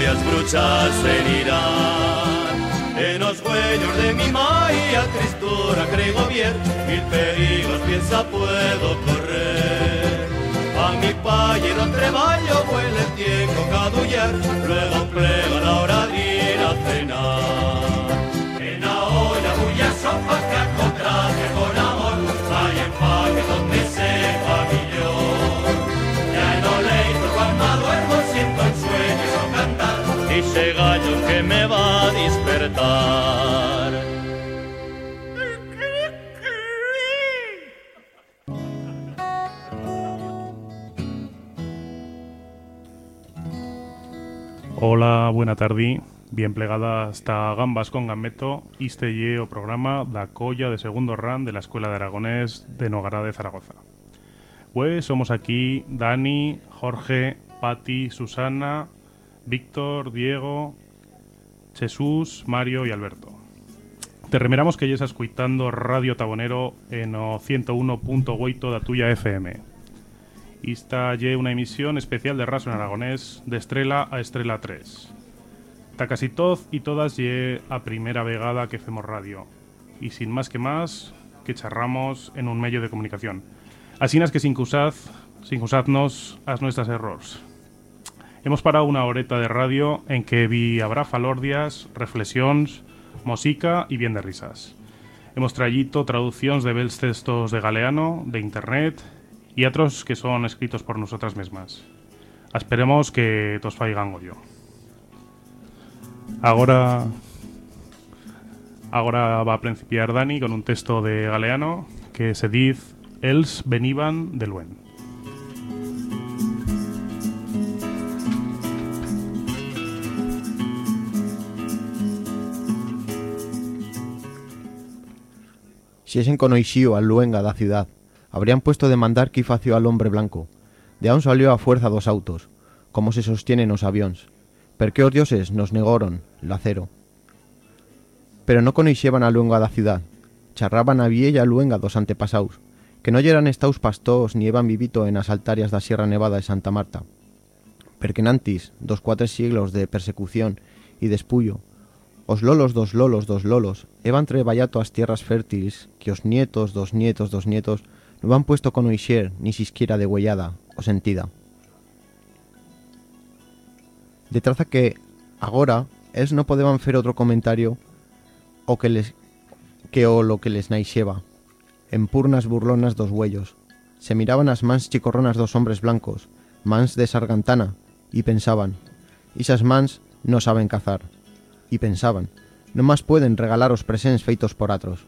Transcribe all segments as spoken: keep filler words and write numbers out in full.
as bruxas seguirán. En os huellos de mi maia tristura creo ver, mil perigos piensa puedo correr. A mi palle no treballo, huele el tiempo cadullar, luego plega la hora de ir a cenar. En la olla bulla sopa que a contraste con amor, hay empaque donde sepa millón. Ya en o leito cuando duermo siento el sueño y son cantar, dice gallo que me va a despertar. Hola, buena tarde. Bien plegada hasta Gambas con Gambeto. Este lle o programa da colla de segundo ran de la Escuela de Aragonés de Nogará de Zaragoza. Pues somos aquí Dani, Jorge, Pati, Susana, Víctor, Diego, Jesús, Mario y Alberto. Te remeramos que llegas escuitando Radio Tabonero en o ciento uno punto ocho da tuya F M. Esta lle una emisión especial de Raso en Aragonés de Estrela a Estrela tres. Ta casi todos y todas lle a primera vegada que hacemos radio. Y sin más que más, que charramos en un medio de comunicación. Así nas que sin cusad, sin cusaznos as nuestras errores. Hemos parado una horeta de radio en que vi habrá falordias, reflexiones, música y bien de risas. Hemos traído traducciones de bells textos de galeano, de internet y otros que son escritos por nosotras mismas. Esperemos que tos faigan yo. Ahora, ahora va a principiar Dani con un texto de galeano que se dice Els veniban de Luen. Si esen conoixío al luenga da ciudad, habrían puesto de mandar que fació al hombre blanco. De aún salió a fuerza dos autos, como se sostienen os avións. Per que os dioses nos negoron l'acero. Pero no conoixeban a luenga da ciudad, charraban a viella luenga dos antepasaus, que no yeran estaus pastós ni heban vivito en as altarias da Sierra Nevada de Santa Marta. Perque nantis, dos cuatro siglos de persecución y despullo, os lolos dos lolos dos lolos heban treballato as tierras fértiles que os nietos dos nietos dos nietos no han puesto con oixer ni sisquiera de huellada o sentida. De traza que agora els no podeban fer otro comentario o que les que o lo que les naixeba. En purnas burlonas dos huellos se miraban as mans chicorronas dos hombres blancos, mans de sargantana, y pensaban, isas mans no saben cazar. Y pensaban, no más pueden regalaros presents feitos por atros.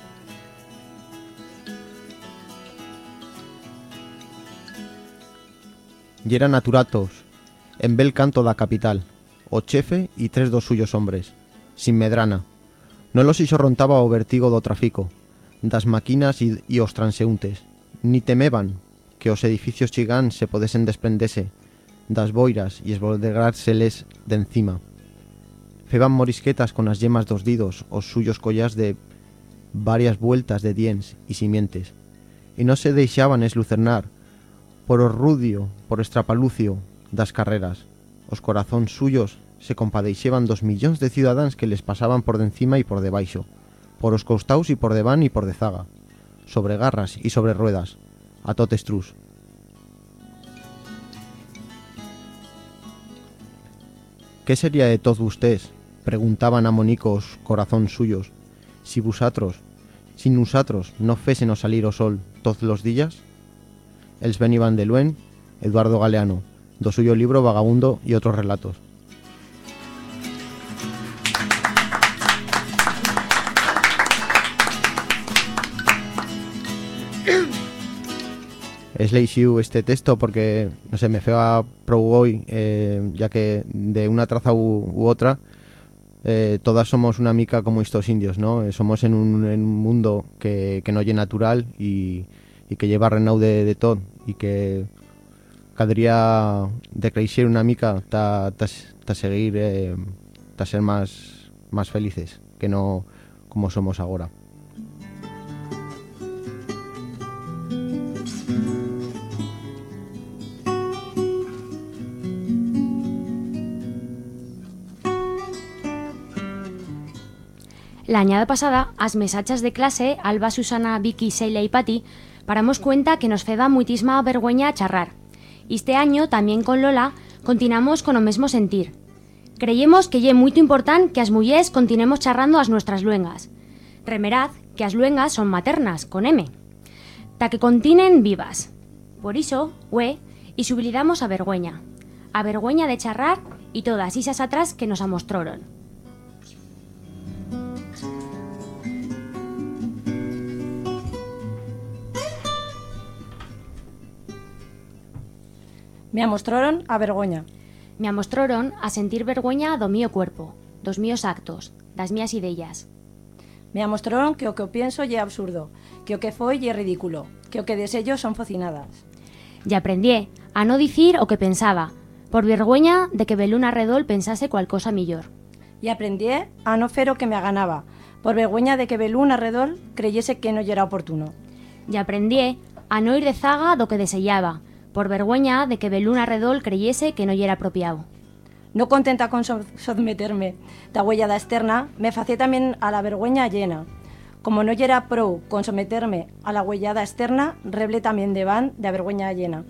Y eran naturatos, en bel canto da capital, o chefe y tres dos suyos hombres, sin medrana. No los isorrontaba o vertigo do trafico, das maquinas y, y os transeúntes, ni temeban que os edificios chigán se podesen desprendese das boiras y esbolderárseles de encima. Feban morisquetas con as yemas dos didos os suyos collás de varias vueltas de diens y simientes, y no se deixaban eslucernar por os rudio, por estrapalucio das carreras. Os corazóns suyos se compadeixeban dos millóns de ciudadáns que les pasaban por de encima y por debaixo, por os costaus y por deván y por dezaga, sobre garras y sobre ruedas, a tot estrús. ¿Qué sería de todos vustés? Preguntaban a monicos corazóns suyos, si vusatros, sin usatros, no fésenos salir o sol todos los días. Els veniban de Luen, Eduardo Galeano, do suyo libro Vagabundo y otros relatos. Es leixiu este texto porque, no sé, me feba prou hoy, eh, ya que de una traza u, u otra, eh, todas somos una mica como estos indios, ¿no? Eh, somos en un, en un mundo que, que no lle natural y, y que lleva renau de, de todo y que cadría de creixer una mica ta, ta, ta seguir, eh, ta ser más, más felices que no como somos ahora. La añada pasada, as mesachas de clase, Alba, Susana, Vicky, Sheila y Pati, paramos cuenta que nos feba muitísima vergüenza charrar. Este año, también con Lola, continuamos con o mesmo sentir. Creyemos que ye muito importante que as mullers continuemos charrando as nuestras luengas. Remerad que as luengas son maternas, con M. Ta que continen vivas. Por iso, ue, y subilidamos a vergüenza. A vergüenza de charrar y todas isas atrás que nos amostroron. Me amostraron a vergoña. Me amostraron a sentir vergüenza do mío cuerpo, dos míos actos, das mías ideas. Me amostraron que o que o pienso lle absurdo, que o que foi lle ridículo, que o que desello son focinadas. Y aprendí a no dicir o que pensaba, por vergüenza de que Belún arredol pensase cual cosa millor. Y aprendí a no fer o que me aganaba, por vergüenza de que Belún arredol creyese que no lle era oportuno. Y aprendí a no ir de zaga do que desellaba, por vergüenza de que Belún arredol creyese que no lle era apropiado. No contenta con so someterme da huellada externa, me facé tamén a la vergüenza llena. Como no lle era prou con someterme a la huellada externa, reble tamén de van de a vergüenza llena.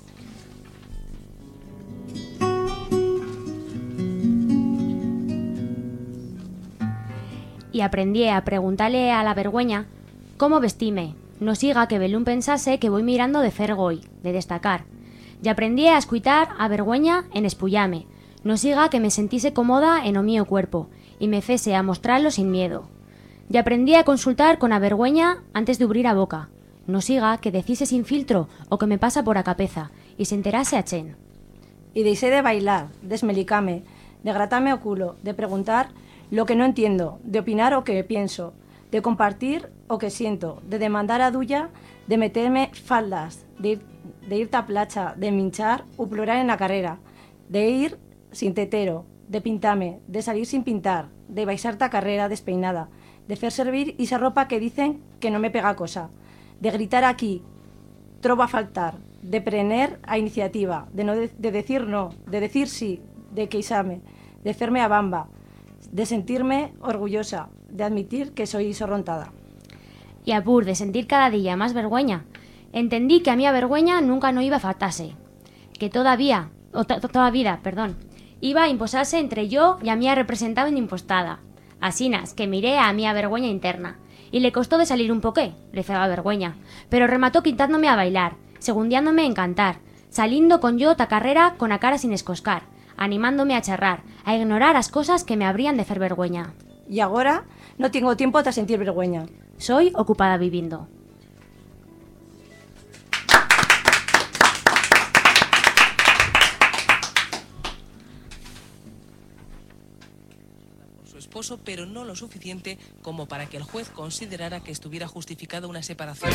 Y aprendí a preguntarle a la vergüenza cómo vestime, no siga que Belún pensase que voy mirando de fer goi, de destacar. Y aprendí a escuitar a vergüenza en espullame, no siga que me sentise cómoda en o mío cuerpo, y me fese a mostrarlo sin miedo. Y aprendí a consultar con a vergüenza antes de abrir a boca, no siga que decise sin filtro o que me pasa por a cabeza, y se enterase a chen. Y deixé de bailar, de esmelicame, de gratame o culo, de preguntar lo que no entiendo, de opinar o que pienso, de compartir o que siento, de demandar a duya, de meterme faldas, de ir, de ir ta placha, de minchar o plorar en la carrera, de ir sin tetero, de pintame, de salir sin pintar, de baixar ta carrera despeinada, de fer servir esa ropa que dicen que no me pega cosa, de gritar aquí, trobo a faltar, de prener a iniciativa, de, no de, de decir no, de decir sí, de queixame, de ferme a bamba, de sentirme orgullosa, de admitir que soy sorrontada. Y a pur de sentir cada día más vergüenza, entendí que a mí a vergüenza nunca no iba a faltarse, que todavía, o toda vida, perdón, iba a imposarse entre yo y a mí representaba en impostada. Asinas, que miré a mí a vergüenza interna, y le costó de salir un poqué, le feba vergüenza, pero remató quitándome a bailar, segundiándome en cantar, saliendo con yo ta carrera con a cara sin escoscar, animándome a charrar, a ignorar as cosas que me habrían de fer vergüenza. Y ahora no tengo tiempo de sentir vergüenza. Soy ocupada viviendo. Por su esposo, pero no lo suficiente como para que el juez considerara que estuviera justificada una separación.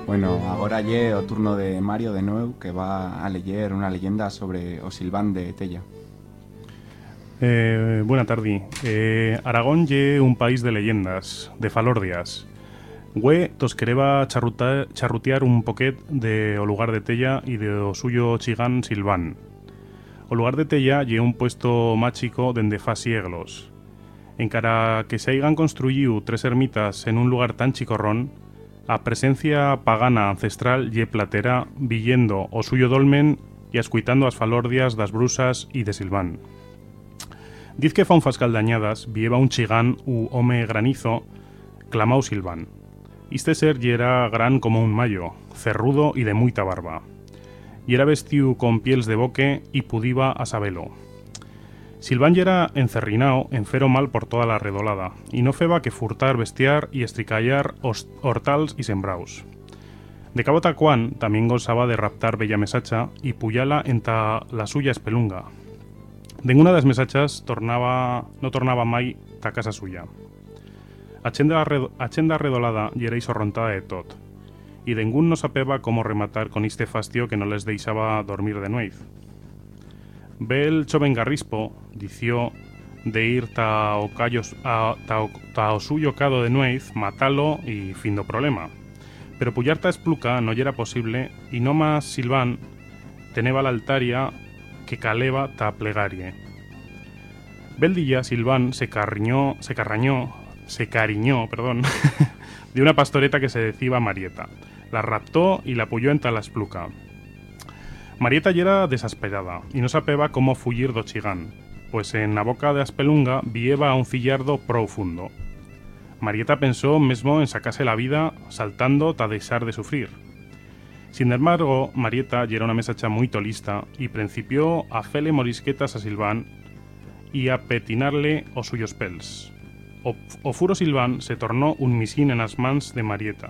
Bueno, agora lle o turno de Mario de Nuevo, que va a leer unha leyenda sobre o Silván de Tella. Eh, buena tarde. Eh, Aragón lle un país de leyendas, de falordias. Güe tos quereba charruta, charrutear un poquet de o lugar de Tella y de o suyo chigán Silván. O lugar de Tella lle un puesto más chico dende fa sieglos. Encara que se haigan construíu tres ermitas en un lugar tan chicorrón, a presencia pagana ancestral lle platera villendo o suyo dolmen y ascuitando as falordias das brusas y de Silván. Diz que fa un fascal dañadas vieva un chigán u home granizo clamau Silván. Iste ser lle era gran como un mayo, cerrudo y de muita barba. Y era vestiu con piels de boque y pudiba a sabelo. Silván lle era encerrinao, enfero mal por toda la redolada, y no feba que furtar, bestiar y estricallar os hortals y sembraus. De cabo tacuán también gozaba de raptar bella mesacha y puyala enta la suya espelunga. Denguna das mesachas tornaba, no tornaba mai ta casa suya. A chenda, red, a chenda redolada lle era isorrontada de tot, y dengún no sapeba cómo rematar con este fastio que no les deixaba dormir de nuez. Bel choven garrispo dició de ir ta o, callos, a, ta, o, ta o suyo cado de nuez, matalo y fin do problema. Pero pullar ta espluca no era posible y no más Silván teneba la altaria que caleba ta plegarie. Bel día Silván se carriñó, se carrañó, se cariñó, perdón, de una pastoreta que se decía Marieta. La raptó y la puyó en ta la espluca. Marieta yera desasperada y no sapeba cómo fuyir do chigán, pues en la boca de Aspelunga vieva a un fillardo profundo. Marieta pensó mesmo en sacarse la vida saltando ta deixar de sufrir. Sin embargo, Marieta yera una mesacha muy tolista y principió a fele morisquetas a Silván y a petinarle os suyos pels. O, o furo Silván se tornó un misín en las mans de Marieta.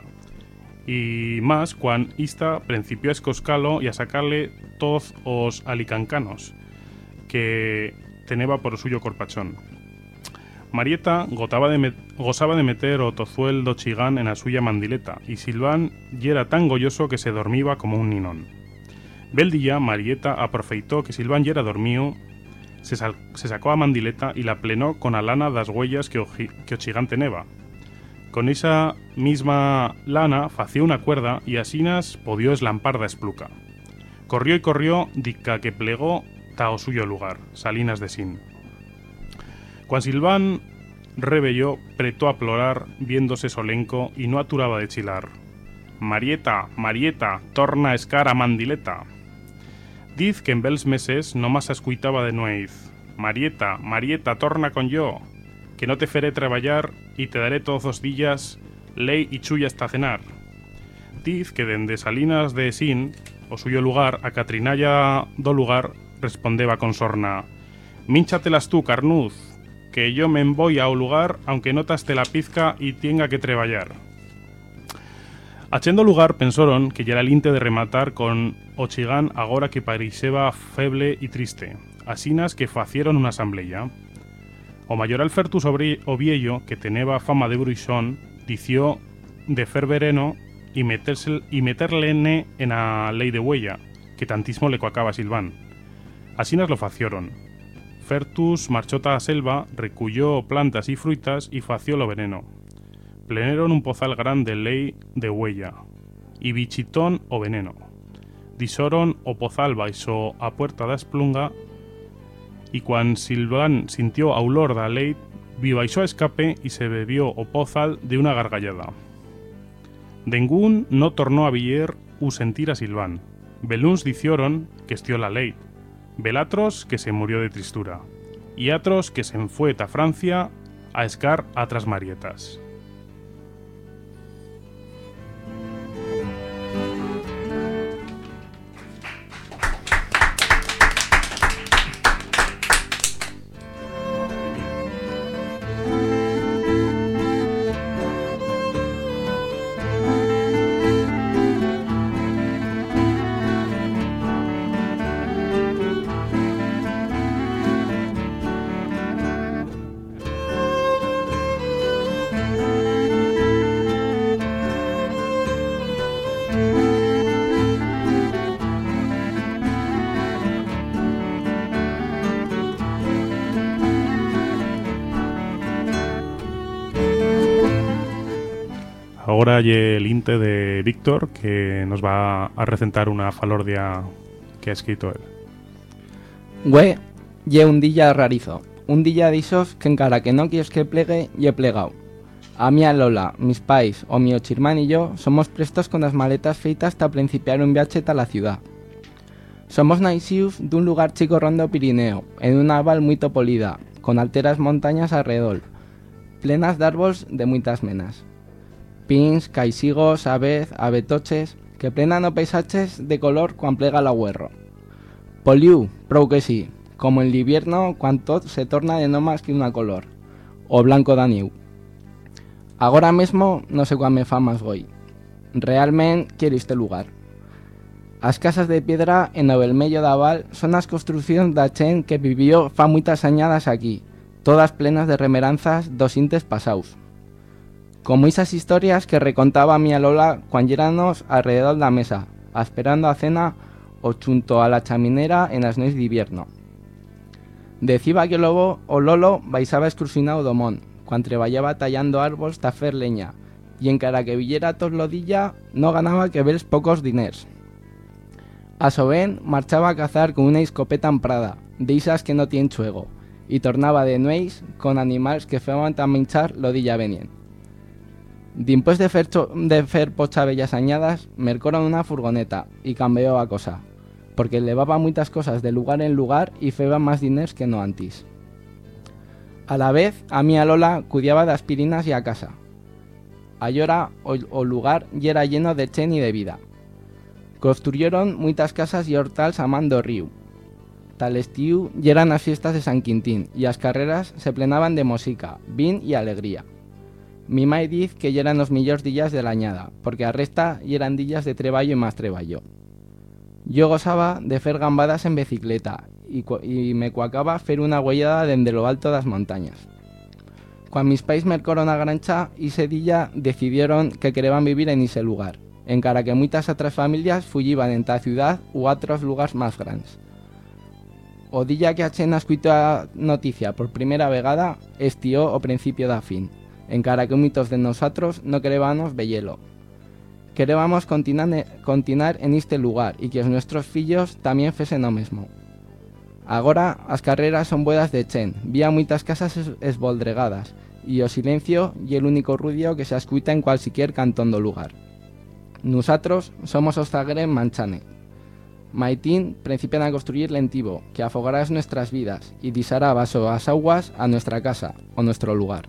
Y más cuan ista principió a escoscalo y a sacarle todos os alicancanos que teneba por o suyo corpachón. Marieta gotaba de gozaba de meter o tozuel do chigán en la suya mandileta y Silván yera tan golloso que se dormiba como un ninón. Bel día Marieta aprofeitó que Silván yera dormío, se, sal, se sacó a mandileta y la plenó con a lana das huellas que o, que o chigán teneba. Con esa misma lana fació una cuerda y asinas podió eslampar da espluca. Corrió y corrió dica que plegó ta o suyo lugar, Salinas de Sin. Cuan Silván rebelló, pretó a plorar, viéndose solenco y no aturaba de chilar. Marieta, Marieta, torna a escar a mandileta. Diz que en bels meses no más ascuitaba de nuez. Marieta, Marieta, torna con yo, que no te feré traballar y te daré todos os días ley y chulla hasta cenar. Diz que dende Salinas de Sin, o suyo lugar, a Catrinalla do lugar, respondeba con sorna: Mínchatelas tú, carnuz, que yo me voy a o lugar, aunque notaste la pizca y tenga que treballar. Achendo lugar pensoron que ya era linte de rematar con o chigán agora que pareceba feble y triste, asinas que facieron una asamblea. O mayoral Fertus Oviello, que teneba fama de bruixón, dició de fer vereno y, meterse, y meterle en a ley de huella, que tantismo le coacaba a Silván. Asinas lo facieron. Fertus marchó ta a selva, reculló plantas y fruitas y fació lo veneno. Pleneron un pozal grande ley de huella, y bichitón o veneno. Disoron o pozal baixo a puerta da esplunga, y cuan Silván sintió aulor da ley, vivaixó a escape y se bebió o pozal de una gargallada. Dengún no tornó a viller u sentir a Silván. Beluns dicioron que estió la ley, velatros que se murió de tristura, y atros que se enfue ta Francia a escar atras marietas. ahora hay el inte de Víctor, que nos va a recentar una falordia que ha escrito él. Güe, ye un dilla rarizo. Un dilla de isos que encara que no quieres que plegue, ye plegao. A mi a Lola, mis pais o mi ochirmán y yo somos prestos con las maletas feitas hasta principiar un viaje a la ciudad. Somos naisius d'un lugar chico rondo Pirineo, en una val muy topolida, con alteras montañas alrededor, plenas d'árboles de muitas menas. Pins, caisigos, aves, avetoches, que plenan o paisaches de color cuan plega la huerro. Poliu, prou que sí, como en l'hivierno cuan tot se torna de no más que una color, o blanco d'aniu. Agora mesmo no sé cuán me fa más goy. Realmente quiero este lugar. As casas de piedra en o belmello da val son as construccións da chen que vivió fa muitas añadas aquí, todas plenas de remeranzas dos intes pasaus. Como esas historias que recontaba a mi Lola cuando yéranos alrededor da mesa, esperando a cena o chunto a la chaminera en as nois de invierno. Deciba que o lobo o Lolo baixaba excursionado do mon, cuando treballaba tallando árboles ta fer leña, y encara que villera tos lodilla no ganaba que vels pocos diners. A Soben marchaba a cazar con una escopeta emprada, de esas que no tienen chuego, y tornaba de nueis con animales que feban tan minchar lodilla venien. Dimpués de fer, de fer pocha bellas añadas, mercoron una furgoneta y cambió a cosa, porque levaba muchas cosas de lugar en lugar y feban más diners que no antis. A la vez, a mi a Lola cudiaba de aspirinas y a casa. Allora o, o lugar yera lleno de chen y de vida. Construyeron muitas casas y hortals a man do río. Tal estiu yeran as fiestas de San Quintín y as carreras se plenaban de música, vin y alegría. Mi mai diz que yeran os millors días de la añada, porque a resta yeran días de treballo y más treballo. Yo gozaba de fer gambadas en bicicleta y, y me cuacaba fer una huellada dende lo alto das montañas. Cuando mis pais mercoron a grancha, ese día decidieron que querían vivir en ese lugar, encara que muitas otras familias fuyiban en ta ciudad u otros lugares más grandes. O día que a chen escuitó a noticia por primera vegada, estió o principio da fin, encara que muitos de nosotros no queríamos vellelo. Queríamos continuar, continuar en este lugar y que os nuestros fillos también fesen o mesmo. Agora as carreras son buenas de chen, vía muitas casas es, esboldregadas, y o silencio y el único ruido que se escuita en cualquier cantón do lugar. Nosotros somos os zagueren manchane. Maitín principian a construir lentivo, que afogará nuestras vidas y disará vaso as aguas a nuestra casa o nuestro lugar.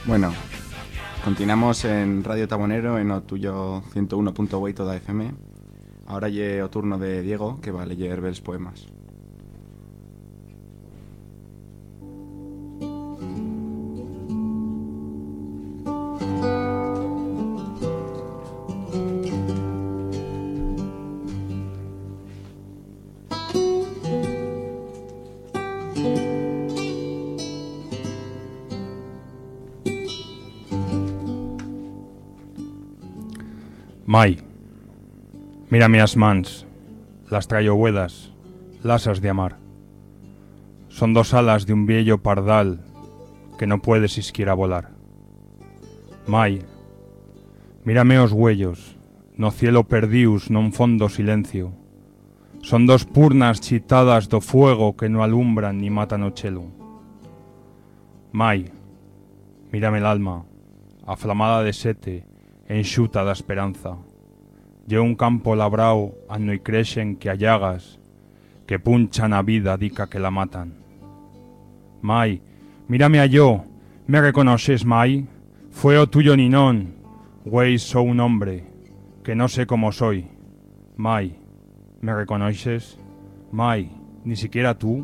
Bueno, continuamos en Radio Tabonero en o tuyo ciento uno punto ocho da F M. Ahora lle o turno de Diego, que va a leer bels poemas. Mai, mírame as mans, las trayo huedas, lasas de amar. Son dos alas de un viejo pardal que no puede siquiera volar. Mai, mírame os huellos, no cielo perdius non fondo silencio. Son dos purnas chitadas do fuego que no alumbran ni matan o chelo. Mai, mírame el alma, aflamada de sete, enxuta da esperanza. Lle un campo labrao a no y crexen que allagas, que punchan a vida dica que la matan. Mai, mírame a yo, me reconoces, Mai? Fue o tuyo ni non, güey, soy un hombre, que no sé cómo soy. Mai, ¿me reconoces? Mai, ni siquiera tú.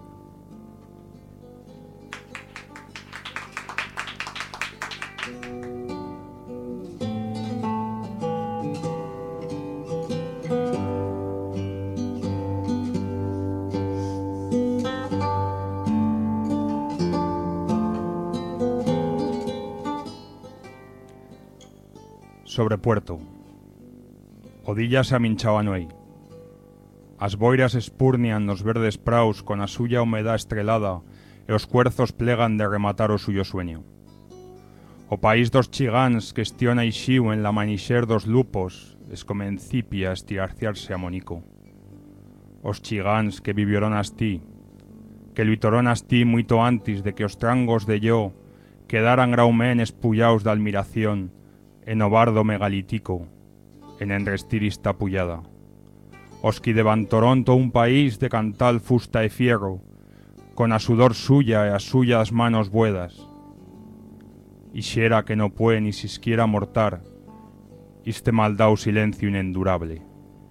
Sobre Puerto. Odillas a minchao a nuei. As boiras espurnian nos verdes praus con a suya humedad estrelada e os cuerzos plegan de rematar o suyo sueño. O país dos chigáns que estiona ixiu en la manixer dos lupos es comencipia a estirarciarse a monico. Os chigáns que vivieron astí, que luitoron astí muito antes de que os trangos de yo quedaran graumén espullaos de admiración en o bardo megalítico, en enrestir esta pullada. Os que devantoron to un país de cantal fusta e fierro, con a sudor suya e as suyas manos buedas. Y xera que no puede ni siquiera mortar este maldao silencio inendurable.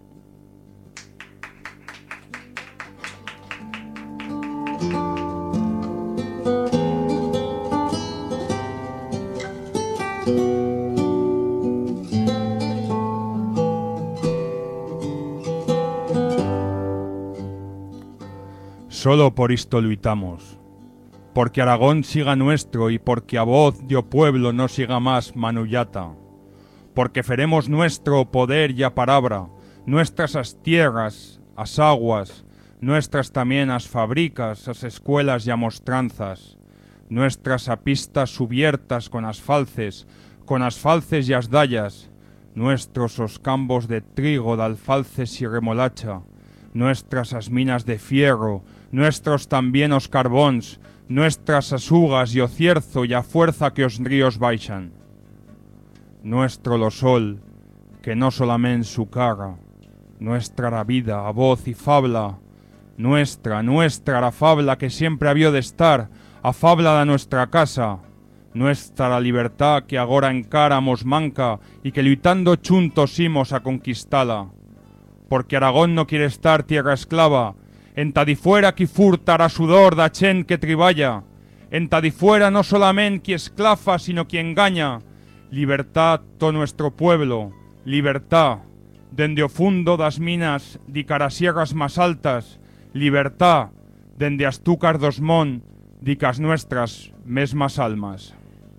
Solo por esto luitamos, porque Aragón siga nuestro y porque a voz de o pueblo no siga más manullata, porque feremos nuestro poder y a palabra, nuestras as tierras, as aguas, nuestras también as fabricas, as escuelas y a mostranzas, nuestras a pistas subiertas con as falces, con as falces y as dallas, nuestros os campos de trigo, de alfalces y remolacha, nuestras as minas de fierro, nuestros también os carbóns, nuestras as ugas y o cierzo y a fuerza que os ríos baixan. Nuestro lo sol, que no solamente su cara, nuestra la vida, a voz y fabla, nuestra, nuestra la fabla que siempre habió de estar, a fabla de nuestra casa, nuestra la libertad que agora encáramos manca y que luitando chuntos imos a conquistala. Porque Aragón no quiere estar tierra esclava, en tadifuera qui furtar a sudor da chen que triballa, en tadifuera no solamente qui esclafa, sino qui engaña. Libertad to nuestro pueblo, libertad, dende o fundo das minas di carasierras más altas, libertad, dende as tucas dos mon di cas nuestras mesmas almas.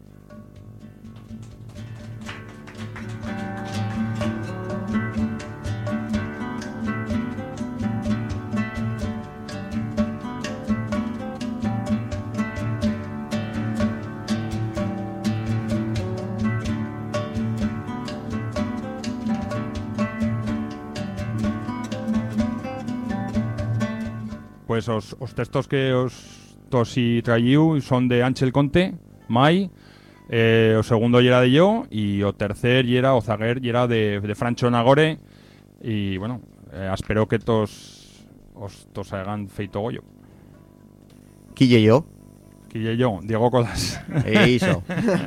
Pues os, os textos que os tosi traíu son de Ángel Conte, Mai, eh, o segundo yera de yo, y o tercer yera, o zaguer yera de, de Francho Nagore, y bueno, eh, espero que tos os tos hagan feito goyo. Quille yo, que ya yo, Diego Colas. Eso.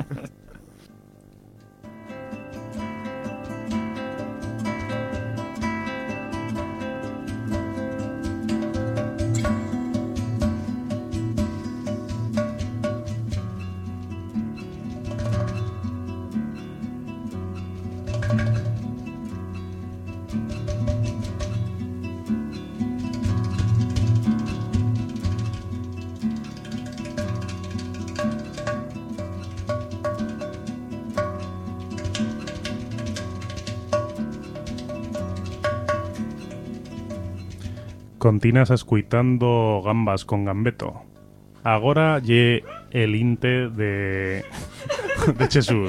Continas escuitando Gambas con Gambeto. Agora lle el inte de de Jesús.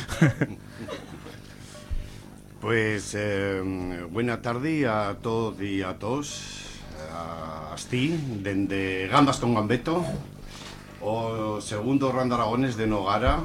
Pues eh, buena tarde a todos y a todos. A ti, dende Gambas con Gambeto, o segundo Ran de Aragones de Nogara.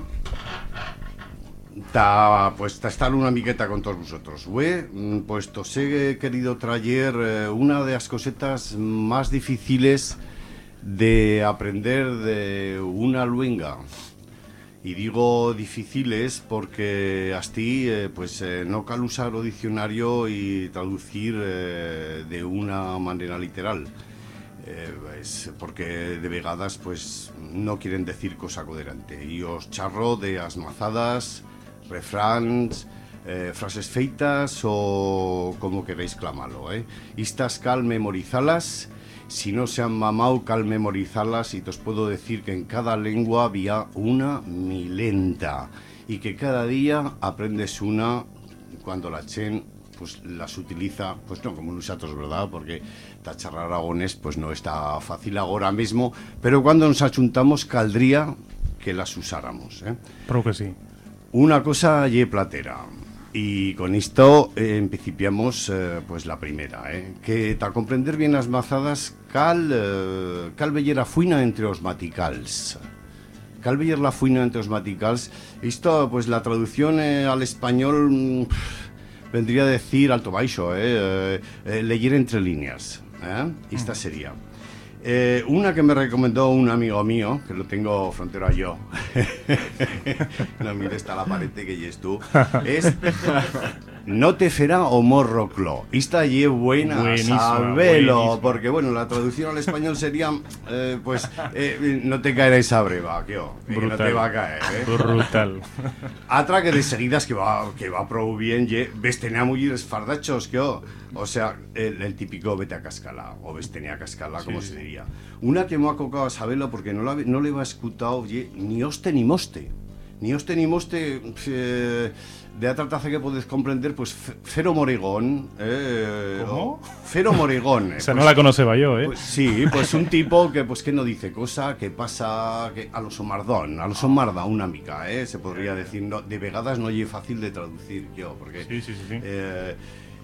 Ta, pues ta estar una miqueta con todos vosotros. Güey, pues os he querido traer eh, una de las cosetas más difíciles de aprender de una luenga. Y digo difíciles porque así eh, pues eh, no cal usar o diccionario y traducir eh, de una manera literal. Eh, es porque de vegadas pues no quieren decir cosa coherente. Y os charro de asmazadas, refráns, eh, frases feitas o como queréis clamarlo, ¿eh? Estas cal memorizalas, si no se han mamado cal memorizalas, y te os puedo decir que en cada lengua había una milenta y que cada día aprendes una cuando la chen pues las utiliza, pues no como nosotros, ¿verdad? Porque tacharrar aragonés pues no está fácil ahora mismo, pero cuando nos achuntamos caldría que las usáramos, ¿eh? Creo que sí. Una cosa ye platera, y con esto eh, empecipiamos eh, pues la primera, eh, que ta comprender bien las mazadas cal, eh, cal veyer a fuina entre os maticals. Cal veyer la fuina entre os maticals. Esto, pues la traducción eh, al español mmm, vendría a decir alto baixo, eh, eh, eh, leyer entre líneas, eh, esta sería. Eh, una que me recomendó un amigo mío, que lo tengo frontera yo, no mires está la pared que yes tú, es no te ferá o morro clo. Esta ye buena, buenísima, sabelo, buenísima. porque bueno, la traducción al español sería, eh, pues, eh, no te caerá esa breva, que, oh, que no te va a caer, eh. Brutal. Atra que de seguidas que va, que va prou bien, ye, ves tenía muy fardachos, que oh. O sea, el, el típico vete a cascala, o ves tenía a cascala, como sí, se diría. Una que me ha cocado a saberlo porque no, la, no le va escutado, ye, ni hoste ni moste. Ni hoste ni moste, eh, de otra taza que podéis comprender, pues Fero Morigón. Eh, ¿Cómo? Fero Morigón. Eh, o sea, pues, no la conoceba yo, ¿eh? Pues, sí, pues un tipo que pues que no dice cosa, que pasa que a lo somardón, a lo somarda, una mica, ¿eh? Se podría decir, no, de vegadas no es fácil de traducir yo, porque... Sí, sí, sí. sí. Eh,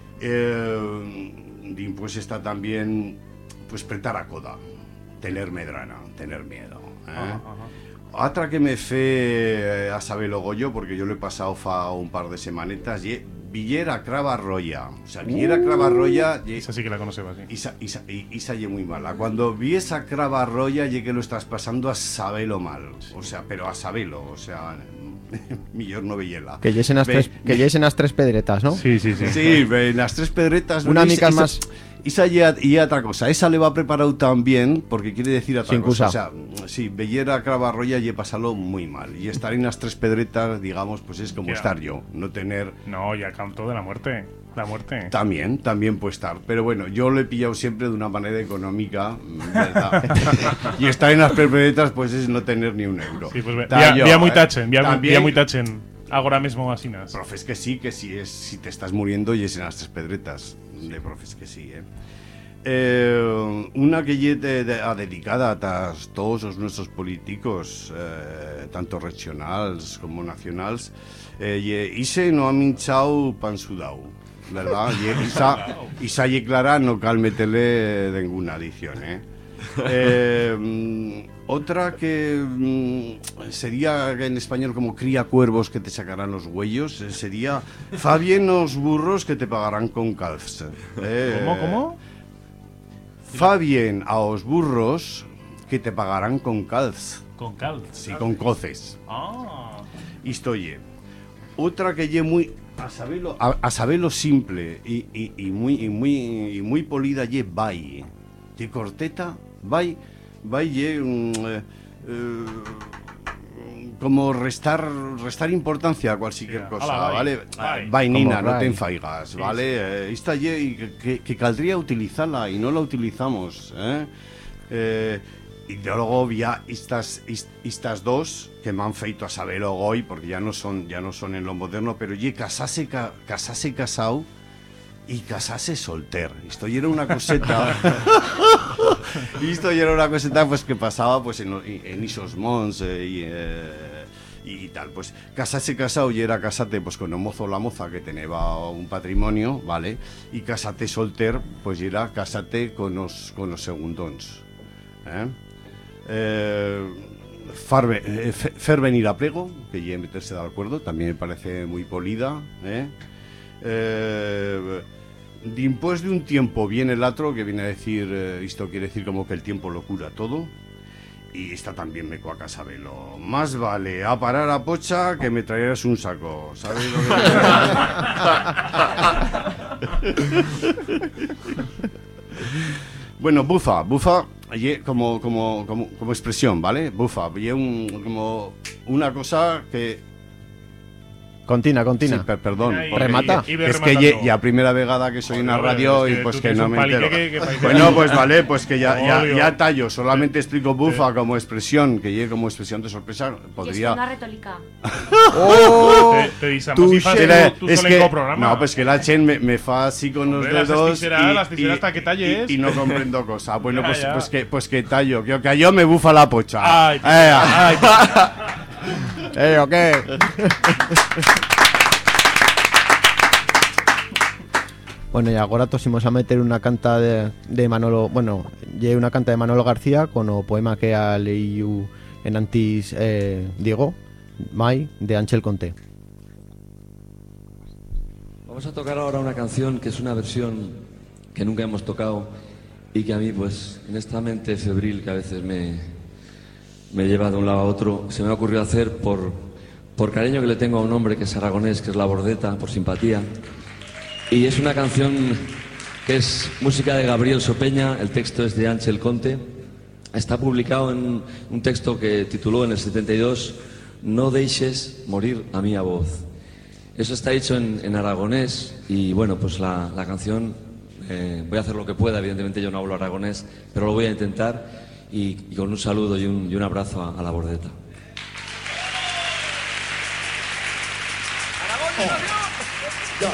eh, pues está también, pues pretar a coda, tener medrana, tener miedo, ¿eh? Ajá, ajá. Otra que me fe a saberlo Goyo, porque yo lo he pasado fa un par de semanetas, y Villera Crava Roya. O sea, Villera uh, Crava Roya... Esa sí que la conoceba, sí. Esa, esa, esa ye muy mala. Cuando vi esa Crava Roya, ye que lo estás pasando a saberlo mal. O sea, pero a saberlo, o sea... Millor no veyela. Que yesen las tres, que yesen las tres pedretas, ¿no? Sí, sí, sí. Sí, en las tres pedretas. Una mica más... Esa y otra cosa, esa le va preparado también, porque quiere decir otra Sin cosa. cusa. O sea, sí, Bellera Cravarroya y pasarlo muy mal. Y estar en las tres pedretas, digamos, pues es como ya. estar yo, no tener... No, ya canto de la muerte, la muerte. También, también puede estar. Pero bueno, yo lo he pillado siempre de una manera económica, ¿verdad? Y estar en las tres pedretas, pues es no tener ni un euro. Sí, pues vía, yo, vía muy eh. tachen, vía, También, vía muy tachen. Ahora mismo así nas. Profes que sí, que sí, es, si te estás muriendo y es en las tres pedretas. De profes que sí, eh. Eh, una que ye de, de, a dedicada a tas, todos os nuestros políticos, eh, tanto regionales como nacionales, eh, ye, ise no ha minchado pan sudau, ¿verdad? Ye, isa, isa ye clara, no cal meterle ninguna adición, ¿eh? Eh, otra que mm, sería en español como cría cuervos que te sacarán los huellos, eh, sería fa bien los burros que te pagarán con calfs. Eh, ¿Cómo, cómo? Fa bien a os burros que te pagarán con calfs. Con cal. Sí, con coces. Ah. Isto ye. Otra que ye muy a saberlo, a, a saberlo simple y, y, y muy y muy y muy polida ye vai. Ye corteta, vai, vai ye um, eh, eh, como restar restar importancia a cualquier yeah. cosa, Hola, ¿vale? Vai, vai Nina, no te enfaigas, sí, ¿vale? Sí. Eh, esta ye que, que caldría utilizarla y no la utilizamos, ¿eh? Eh, y luego ya estas, estas dos que me han feito a saber hoy, porque ya no son ya no son en lo moderno, pero ye casase, ca, casase casado y casase solter. Esto ya era una coseta. Esto ya era una coseta pues que pasaba pues en, en esos mons eh, y, eh, y tal. Pues casase casado y era casate pues con el mozo o la moza que tenía un patrimonio, ¿vale? Y casate solter pues era casate con los con los segundons. ¿Eh? Eh, farbe, eh, fer venir a plego, que ya meterse de acuerdo, también me parece muy polida. ¿eh? Eh, después de un tiempo viene el otro, que viene a decir, eh, esto quiere decir como que el tiempo lo cura todo. Y esta también me coaca sabelo. Más vale a parar a pocha que me traerás un saco. ¿Sabes lo que Bueno, bufa, bufa, como, como, como, como expresión, ¿vale? Bufa, y un, como una cosa que... Contina, contina. Sí, per, perdón. Y, remata. Y, y es que ya, ya primera vegada que soy en la radio y pues que no me entero. Que, que bueno, pues vale, pues que ya, ya, ya tallo. Solamente explico bufa como expresión, que llegue como expresión de sorpresa. Podría... Es una retórica. ¡Oh! Te, te disamos y fas tu, tu es que, programa. No, pues que la Chen me, me fa así con los Hombre, dedos las y, las y, hasta que talles. Y, y no comprendo cosa. Bueno, ya, pues, ya. pues que pues que tallo. Que, que yo me bufa la pocha. Ay, eh, ay, eh, ¿o qué? Bueno, y ahora tosimos a meter una canta de, de Manolo, bueno, lle una canta de Manolo García con o poema que ha leído en antis eh, Diego, Mai, de Ángel Conté. Vamos a tocar ahora una canción que es una versión que nunca hemos tocado y que a mí, pues, en esta mente febril que a veces me, me lleva de un lado a otro, se me ha ocurrido hacer por, por cariño que le tengo a un hombre que es aragonés, que es La Bordeta, por simpatía. Y es una canción que es música de Gabriel Sopeña, el texto es de Ángel Conte. Está publicado en un texto que tituló en el setenta y dos No deixes morir a mía voz. Eso está hecho en, en aragonés y bueno, pues la, la canción, eh, voy a hacer lo que pueda, evidentemente yo no hablo aragonés, pero lo voy a intentar y, y con un saludo y un, y un abrazo a, a La Bordeta. ¡Aragón, oh.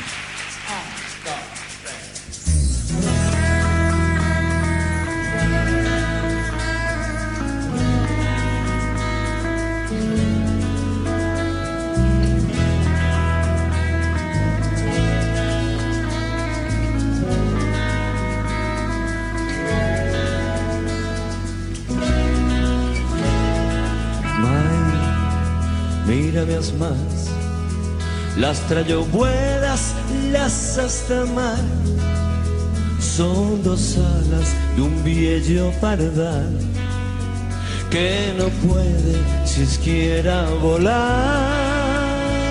Mírame más, las traigo buenas, las hasta mar. Son dos alas de un viejo pardal que no puede siquiera volar.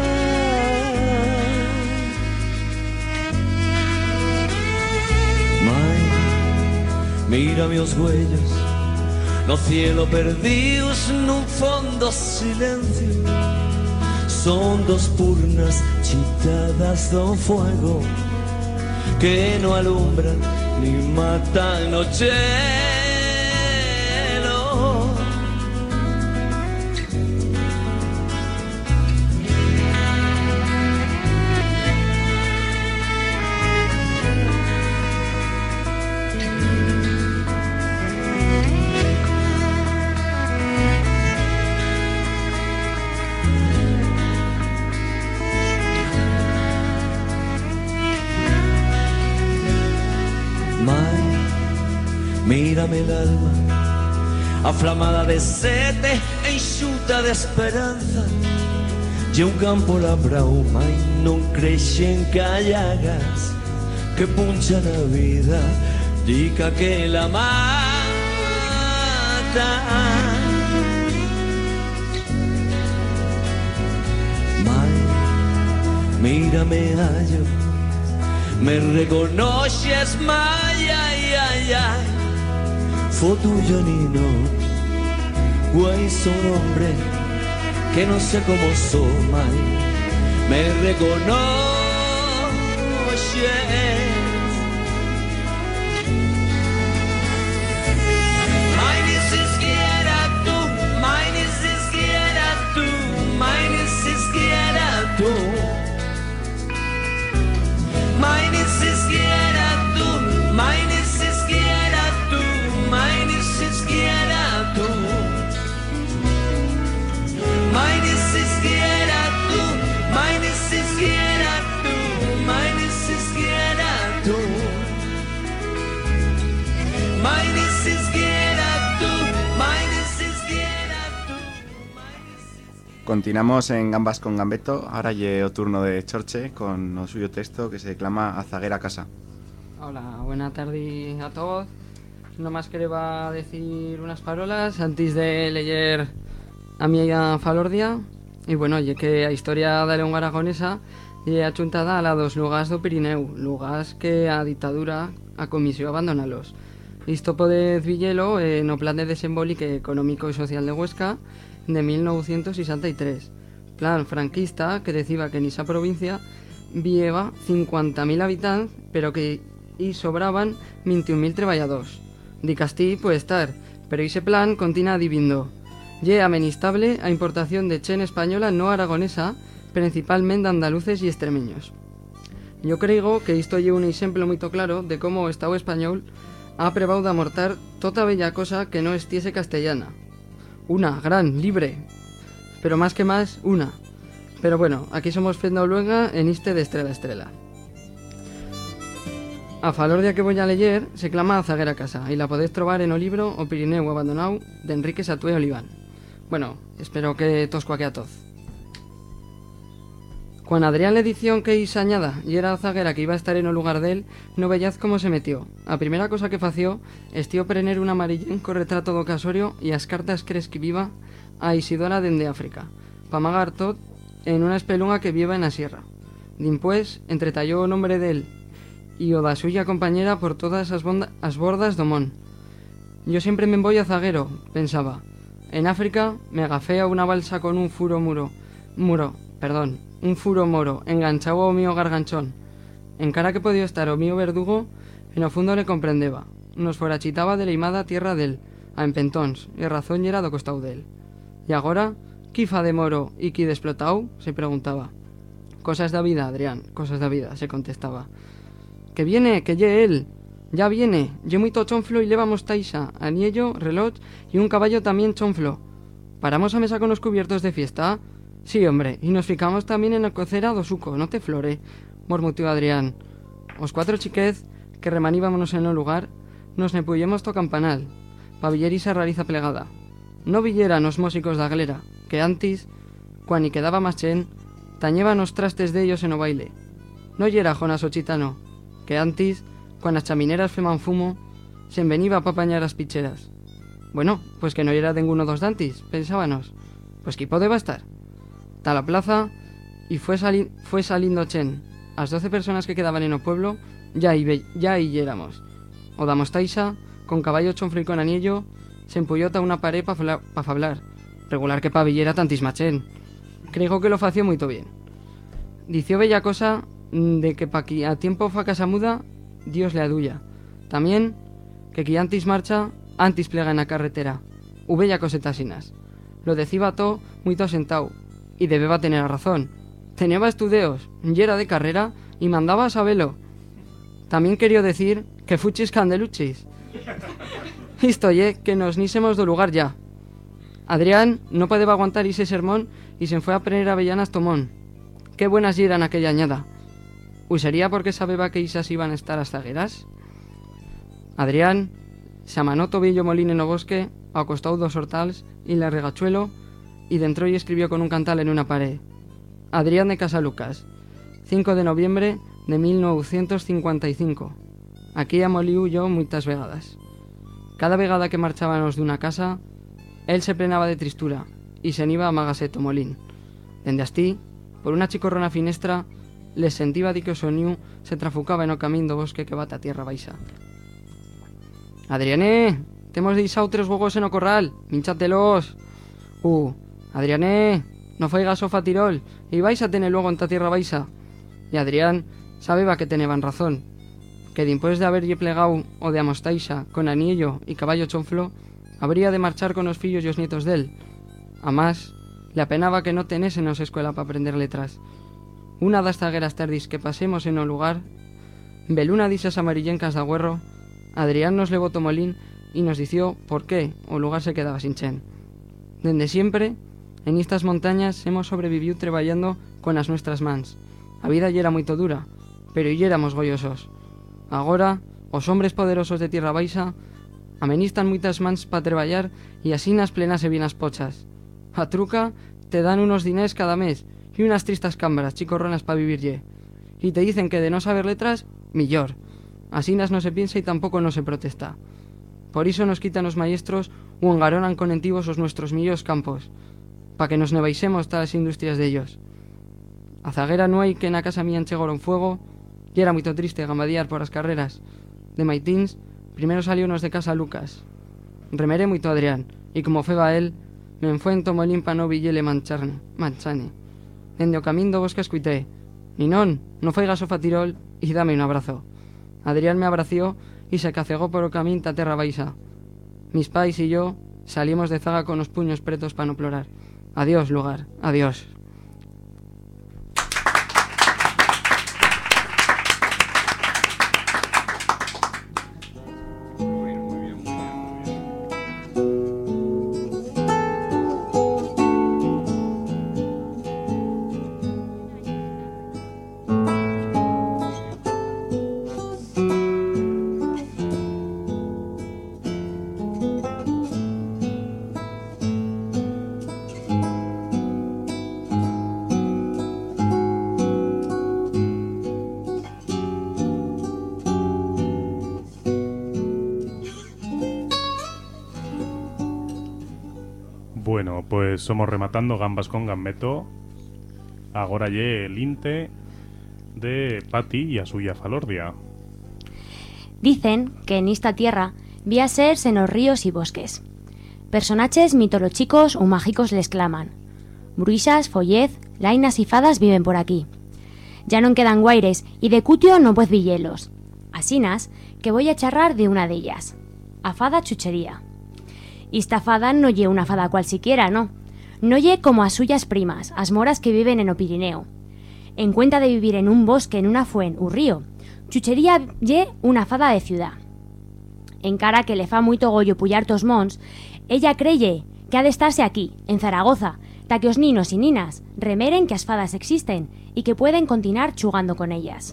Mai, mírame os huellos, no cielo perdidos nun fondo silencio. Son dos purnas chitadas do fuego que no alumbran ni matan noche. Mírame el alma, aflamada de sete, enxuta de esperanza. Y un campo labrado, mai non crecen callagas que punchan a vida, dica que la mata. mírame hallo, me reconoces mai, ay, ay, ay, fue tuyo nino, güey son hombre, que no sé cómo soy, mai, me reconoces. Tú, meine siquiera tú, meine siquiera tú, meine siquiera tú, meine siquiera tú, meine siquiera tú, meine siquiera tú, meine siquiera tú, meine siquiera tú. Continuamos en Gambas con Gambeto. Ahora llega el turno de Chorche con el suyo texto que se declama A zaguera casa. Hola, buena tarde a todos. Nomás quería decir unas palabras antes de leer a mi falordia. Y bueno, ya que la historia de la lengua aragonesa y achuntada a la dos lugares do Pirineu, lugares que a dictadura a comisión abandonalos. Isto podez villelo en o plan de desembólique económico y social de Huesca de mil novecientos sesenta y tres. Plan franquista que decía que en esa provincia vieva cincuenta mil habitantes, pero que y sobraban veintiún mil trabajadores. Di Castí puede estar, pero ese plan continúa divindo. Ye amenistable a importación de chen española no aragonesa, principalmente andaluces y extremeños. Yo creo que esto lleva un ejemplo muy claro de cómo o Estado español ha probado de amortar toda bella cosa que no estiese castellana. Una, gran, libre, pero más que más, una. Pero bueno, aquí somos fenda luenga en este de estrella a estrella. A falordia que voy a leer se clama A zaguera casa y la podéis trobar en o libro O Pirineu abandonado de Enrique Satué Oliván. Bueno, espero que tos cuaque a toz. Cuando Adrián la edición que hizo añada y era a zaguera que iba a estar en o lugar de él, no veíaz cómo se metió. A primera cosa que fació, estió prener un amarillén con retrato do casorio y as cartas que escribiva a Isidora dende África, pa magar tot en una espelunga que vieva en la sierra. Dimpués, entretalló o nombre de él y o da suya compañera por todas as, bonda, as bordas do mon. Yo siempre me voy a zaguero, pensaba. En África me agafé a una balsa con un furo muro, muro, perdón, un furo moro, enganchado ao mío garganchón. En cara que podía estar o mío verdugo, en o fondo le comprendeba. Nos forachitaba de leimada tierra del, a empentóns, e razón yera do costau del. Y agora, ¿qué fa de moro y qué de explotau? Se preguntaba. Cosas da vida, Adrián, cosas da vida, se contestaba. Que viene, que lle él, ya viene, lle muito chonflo y levamos taisa, aniello, reloj y un caballo también chonflo. ¿Paramos a mesa con los cubiertos de fiesta? Sí, hombre, y nos ficamos también en la cocera do suco, no te flore, mormutió Adrián. Os cuatro chiquez, que remaníbamos en el lugar, nos ne puyemos to campanal, pa viller esa rariza plegada. No villeran os músicos da glera, que antes, cuan y quedaba más chen, tañeban os trastes de ellos en o baile. No yera Jonas o Chitano, que antes, cuan as chamineras feman fumo, se enveniba pa pañar as picheras. Bueno, pues que no yera ninguno dos dantis, pensábanos. Pues que podeba estar. Ta la plaza, y fue, sali fue saliendo chen. As doce personas que quedaban en o pueblo, ya y, ya y éramos. O damos taisa, con caballo chonflo y con aniello, se empullota una pared pa, pa fablar. Regular que pa villera tantis machén. Creo que lo fació muy bien. Dició bella cosa de que pa qui a tiempo fa casa muda, Dios le adulla. También, que qui antis marcha, antis plega en la carretera. U bella cosetasinas. Lo decía to muy to sentau. Y debeba tener razón. Tenía estudios, yera de carrera y mandaba a sabelo. También quería decir que fuchis candeluchis. Isto ye que nos nisemos do lugar ya. Adrián no podía aguantar ese sermón y se fue a poner avellanas tomón. Qué buenas yeran aquella añada. ¿Uy sería porque sabeba que isas iban a estar as zagueras? Adrián se amanó tobillo molín en o bosque, acostó dos hortals y la regachuelo, y dentro y escribió con un cantal en una pared. Adrián de Casalucas, cinco de noviembre de mil novecientos cincuenta y cinco. Aquí amoliu yo muitas vegadas. Cada vegada que marchábamos de una casa, él se plenaba de tristura y se iba a Magaseto molín. Dende astí, por una chicorrona finestra, les sentiva di que o soniu se trafucaba en o camín do bosque que bate a tierra baixa. Adriané, temos deixado tres gogos en o corral, minchatelos. Uh, Adriané, no faigas o fatirol, e vais a tener luego en ta tierra baixa. E Adrián sabeba que teneban razón, que dimpués de haberlle plegado o de Amostaixa con anillo y caballo chonflo, habría de marchar con os fillos y os nietos d'él. Amás, le apenaba que no tenésenos escuela para aprender letras. Una das zagueras tardis que pasemos en o lugar, veluna disas amarillencas de agüerro, Adrián nos levó tomolín y nos dició por qué o lugar se quedaba sin chen. Dende siempre, en estas montañas hemos sobrevivido traballando con as nuestras mans. A vida yera moito dura, pero y éramos goyosos. Agora, os hombres poderosos de tierra baixa amenistan moitas mans pa treballar e así nas plenas e binas pochas. A truca te dan unos dinés cada mes y unas tristas cámaras chicorronas pa vivirlle. Y te dicen que de no saber letras, millor. Asinas no se piensa y tampoco no se protesta. Por iso nos quitan os maestros u engaronan con entivos os nuestros millos campos, pa que nos nevaisemos tas industrias de ellos. A zaguera no hai que na casa mía enchegora un fuego, y era moito triste gambadiar por as carreras. De maitins, primero saliónos de casa Lucas. Remeré moito Adrián, e como feba él, me enfue en tomolín pa no villele mancharne, manchane. Dende o camín do bosque escuité, Ninón, no faigas o fatirol e dame un abrazo. Adrián me abració y se cacegó por o camín ta terra baixa. Mis pais y yo salimos de zaga con os puños pretos pa no plorar. Adiós, lugar, adiós. Bueno, pues somos rematando Gambas con Gambeto. Agora lle el inte de Pati y a suya Falordia. Dicen que en esta tierra vi a seres en los ríos y bosques. Personajes mitológicos o mágicos les claman. Bruixas, follez, lainas y fadas viven por aquí. Ya non quedan guaires y de cutio no pues villelos. Asinas que voy a charrar de una de ellas. A fada chuchería. Esta fada no lle una fada cualsiquiera, no. No lle como a suyas primas, as moras que viven en o Pirineo. En cuenta de vivir en un bosque, en una fuen, un río, chuchería lle una fada de ciudad. En cara que le fa moito gollo pullar tos mons, ella creye que ha de estarse aquí, en Zaragoza, ta que os ninos y ninas remeren que as fadas existen y que pueden continuar chugando con ellas.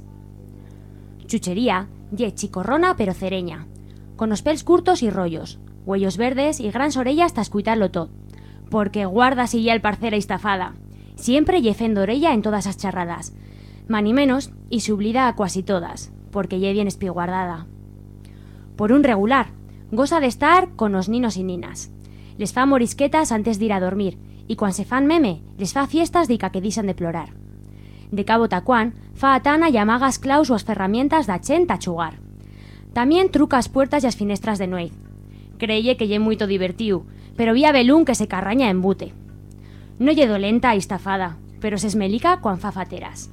Chuchería lle chicorrona pero cereña, con os pels curtos y rollos, huellos verdes y grans orellas ta escuitarlo todo, porque guarda si ya el parcera estafada, siempre lle fendo orella en todas as charradas, mani menos y se oblida a cuasi todas, porque lle bien espiguardada. Por un regular, goza de estar con os ninos y ninas, les fa morisquetas antes de ir a dormir, y cuan se fan meme, les fa fiestas de que dixan de plorar. De cabo tacuán, fa atana y amagas claus o as ferramientas da chen ta chugar. También truca as puertas y as finestras de nuez. Creye que lle moito divertiu, pero vi a Belún que se carraña en bute. No lle dolenta a esta fada, pero se esmelica cuan fa fateras.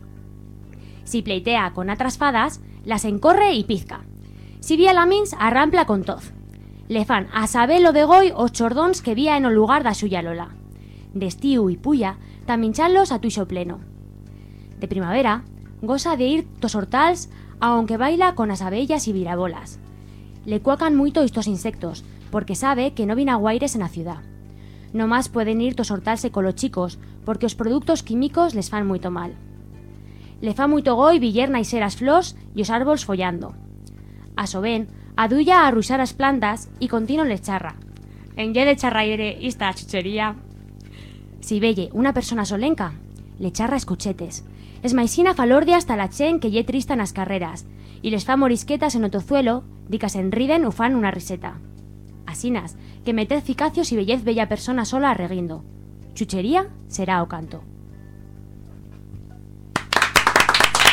Si pleitea con atras fadas, las encorre y pizca. Si vi a la mins, arrampla con toz. Le fan a sabelo de goi os chordóns que vía en o lugar da suya lola. Destiu y puya, tamén chalos a tuixo pleno. De primavera, goza de ir tos hortals, aunque baila con as abellas y virabolas. Le cuacan muito estos insectos, porque sabe que no vin aguaires en la ciudad. No más pueden ir tos hortalse con los chicos, porque os productos químicos les fan muito mal. Le fa muito goi villerna y ser as flors y os árboles follando. A so ben, adulla a arruixar as plantas y continuo les charra. En lle de charraire esta chuchería. Si velle una persona solenca, le charra escuchetes. Es maisina falordia hasta la chen que lle trista nas carreras, y les fa morisquetas en o tozuelo, di que se enriden u fan una riseta. Asinas, que meted ficacios y bellez bella persona sola arreguindo. Chuchería será o canto.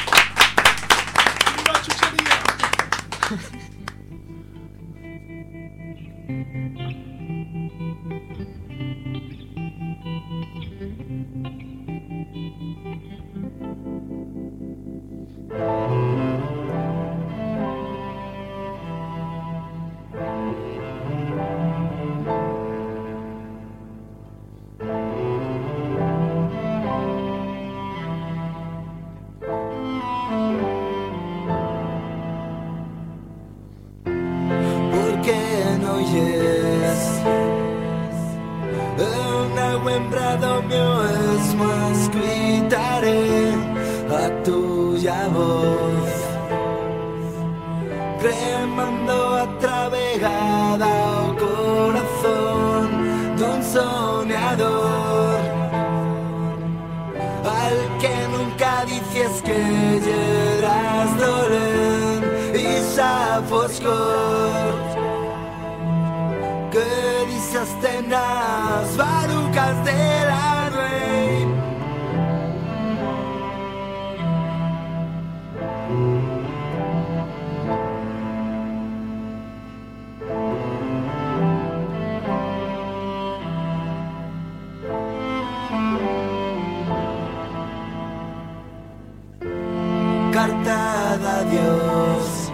Carta d'adiós,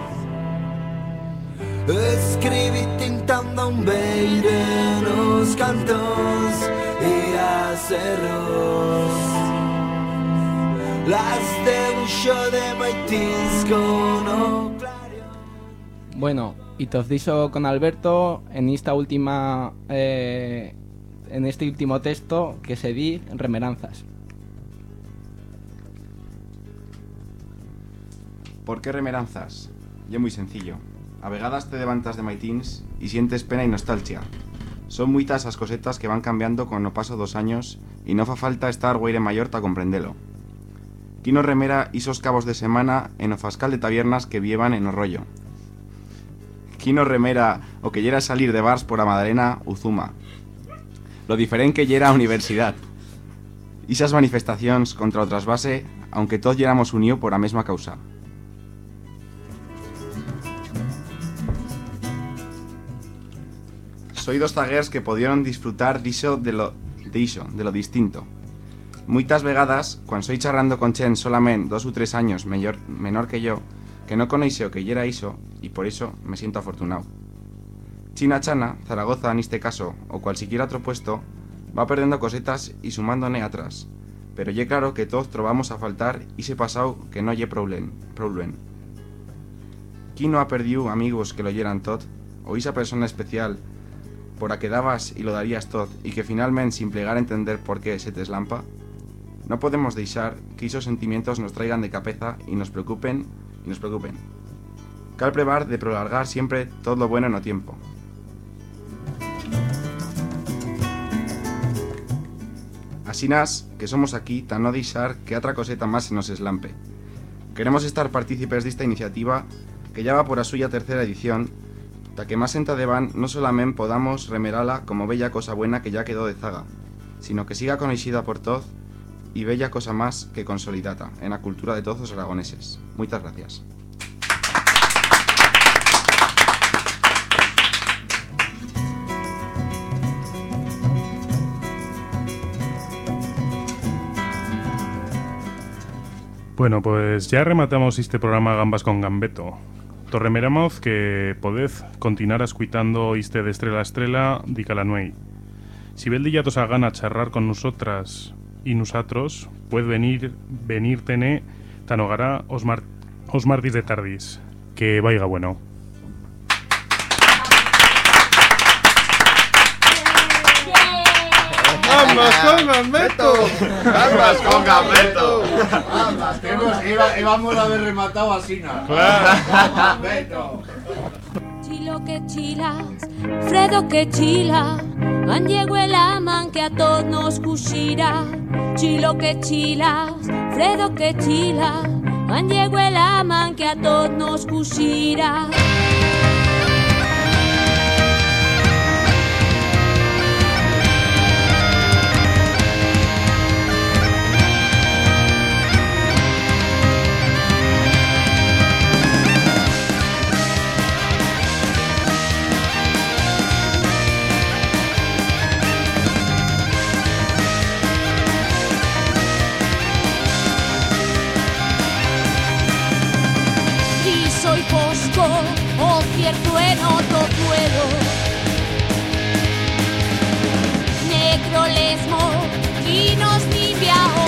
escribí tintando un beire nos cantons y a cerros, las debuxo de maitins con o clarion. Bueno, y te os dicho con Alberto en esta última eh, en este último texto que se di remeranzas. ¿Por qué remeranzas? Y es muy sencillo. A vegadas te levantas de maitins y sientes pena y nostalgia. Son muitas esas cosetas que van cambiando con no paso dos años y no fa falta estar güeire mayor ta comprendelo. Quino remera isos cabos de semana en o fascal de tabiernas que vievan en o rollo. Quino remera o que yera salir de bars por a Madalena Uzuma. Lo diferente que yera a universidad. Isas manifestaciones contra o trasvase, aunque todos yeramos unidos por a mesma causa. Soy dos zaguers que pudieron disfrutar d'iso de lo, de iso, de lo distinto. Muitas vegadas, cuando soy charrando con chen solamente dos u tres años mayor, menor que yo, que no conoce o que yera iso, y por eso me siento afortunado. China Chana, Zaragoza en este caso, o cualquier otro puesto, va perdiendo cosetas y sumándone atrás. Pero ye claro que todos trovamos a faltar y se pasado que no ye problem, problem. ¿Quién no ha perdido amigos que lo yeran tot? O esa persona especial por a que dabas y lo darías tot y que finalmente sin plegar a entender por qué se te eslampa? No podemos deixar que esos sentimientos nos traigan de cabeza y nos preocupen y nos preocupen. Cal prevar de prolongar siempre todo lo bueno en o tiempo. Asinas que somos aquí tan no deixar que otra coseta más se nos eslampe. Queremos estar partícipes de esta iniciativa que ya va por a suya tercera edición, ta que más enta de van no solamente podamos remerala como bella cosa buena que ya quedó de zaga, sino que siga conocida por todos y bella cosa más que consolidata en la cultura de todos los aragoneses. Muchas gracias. Bueno, pues ya rematamos este programa Gambas con Gambeto. Torremeramos que podez continuar escuitando este de Estrela a Estrela di Calanuey. Si vel día tos hagan a charrar con nosotras y nosotros, puede venir, venir tené tan hogará os, mar, os martis de tardis. Que vaya bueno. ¡Gambas con Gambeto! ¡Gambas con Gambeto! ¡Gambas! Que hemos, iba, íbamos a haber rematado así, ¿no? ¡Claro! ¡Gambeto! Chilo que chilas, Fredo que chila, han llegó el aman que a todos nos cuchira. Chilo que chilas, Fredo que chila, han llegó el aman que a todos nos cuchira. soy fosco, o cierto en otro puedo. Necrolesmo, quinos nibia